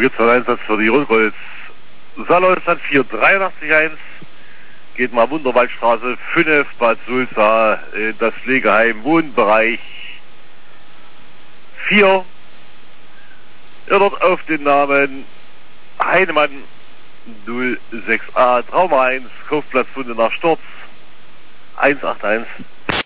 gibt's einen Einsatz für die Rundkreuz. Salolstadt 4881. Geht mal Wunderwaldstraße 5, Bad Sulza, das Pflegeheim Wohnbereich 4. Ihr dort auf den Namen Heinemann 06a, Trauma 1, Kaufplatz Funde nach Sturz 181.